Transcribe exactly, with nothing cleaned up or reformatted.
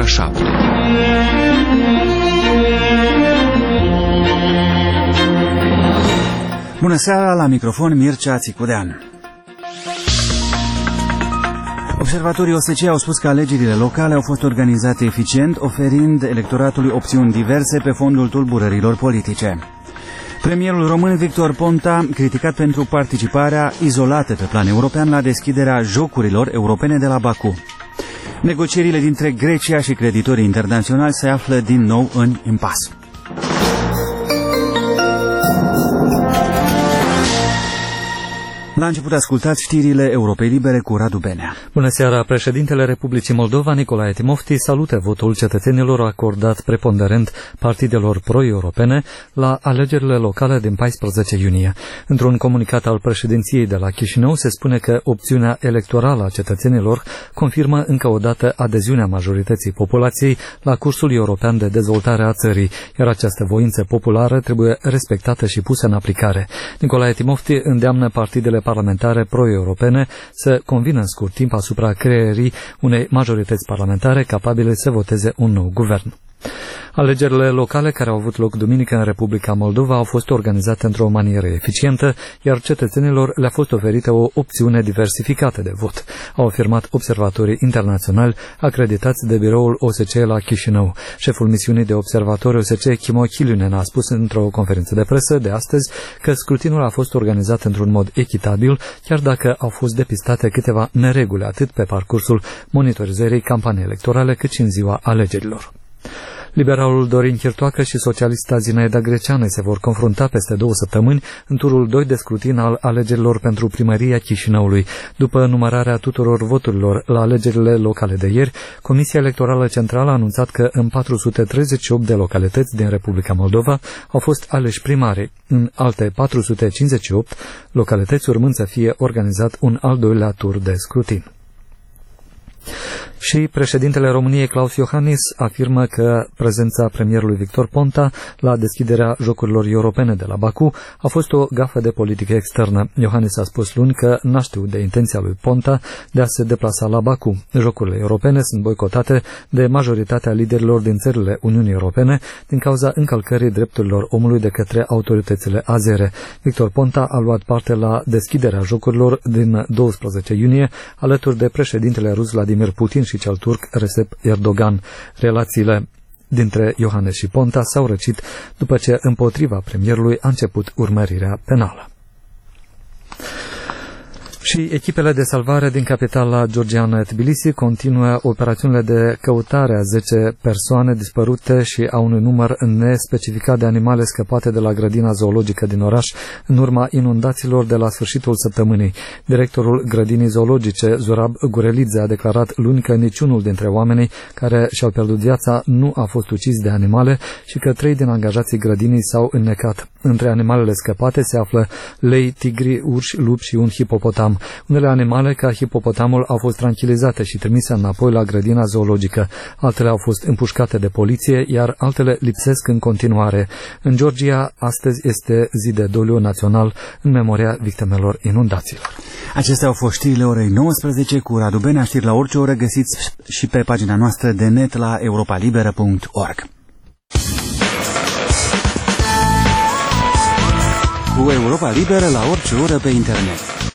ora șapte. Bună seara, la microfon Mircea Țicudean. Observatorii O S C E au spus că alegerile locale au fost organizate eficient, oferind electoratului opțiuni diverse pe fondul tulburărilor politice. Premierul român Victor Ponta, criticat pentru participarea izolată pe plan european la deschiderea Jocurilor Europene de la Baku. Negocierile dintre Grecia și creditorii internaționali se află din nou în impas. La început ascultați știrile Europei Libere cu Radu Benea. Bună seara! Președintele Republicii Moldova, Nicolae Timofti, salută votul cetățenilor acordat preponderent partidelor pro-europene la alegerile locale din paisprezece iunie. Într-un comunicat al președinției de la Chișinău se spune că opțiunea electorală a cetățenilor confirmă încă o dată adeziunea majorității populației la cursul european de dezvoltare a țării, iar această voință populară trebuie respectată și pusă în aplicare. Nicolae Timofti îndeamnă partidele parlamentare pro-europene să convină în scurt timp asupra creării unei majorități parlamentare capabile să voteze un nou guvern. Alegerile locale care au avut loc duminică în Republica Moldova au fost organizate într-o manieră eficientă, iar cetățenilor le-a fost oferită o opțiune diversificată de vot, au afirmat observatorii internaționali acreditați de biroul O S C E la Chișinău. Șeful misiunii de observatori O S C E, Chimo Chilunen, a spus într-o conferință de presă de astăzi că scrutinul a fost organizat într-un mod echitabil, chiar dacă au fost depistate câteva nereguli atât pe parcursul monitorizării campaniei electorale cât și în ziua alegerilor. Liberalul Dorin Chirtoacă și socialista Zinaida Greceană se vor confrunta peste două săptămâni în turul doi de scrutin al alegerilor pentru primăria Chișinăului. După numărarea tuturor voturilor la alegerile locale de ieri, Comisia Electorală Centrală a anunțat că în patru sute treizeci și opt de localități din Republica Moldova au fost aleși primari, în alte patru sute cincizeci și opt localități urmând să fie organizat un al doilea tur de scrutin. Și președintele României, Klaus Iohannis, afirmă că prezența premierului Victor Ponta la deschiderea Jocurilor Europene de la Baku a fost o gafă de politică externă. Iohannis a spus luni că n-a știut de intenția lui Ponta de a se deplasa la Baku. Jocurile europene sunt boicotate de majoritatea liderilor din țările Uniunii Europene din cauza încălcării drepturilor omului de către autoritățile azere. Victor Ponta a luat parte la deschiderea Jocurilor din doisprezece iunie alături de președintele rus Vladimir Putin și cel turc Recep Erdogan. Relațiile dintre Iohannis și Ponta s-au răcit după ce împotriva premierului a început urmărirea penală. Și echipele de salvare din capitala georgiană Tbilisi continuă operațiunile de căutare a zece persoane dispărute și a unui număr nespecificat de animale scăpate de la grădina zoologică din oraș în urma inundațiilor de la sfârșitul săptămânii. Directorul grădinii zoologice, Zurab Gurelidze, a declarat luni că niciunul dintre oamenii care și-au pierdut viața nu a fost ucis de animale și că trei din angajații grădinii s-au înnecat. Între animalele scăpate se află lei, tigri, urși, lupi și un hipopotam. Unele animale, ca hipopotamul, au fost tranquilizate și trimise înapoi la grădina zoologică. Altele au fost împușcate de poliție, iar altele lipsesc în continuare. În Georgia, astăzi este zi de doliu național în memoria victimelor inundațiilor. Acestea au fost știrile orei nouăsprezece cu Radu Benea. Știri la orice oră găsiți și pe pagina noastră de net la europa liberă punct org. Cu Europa Liberă la orice oră pe internet.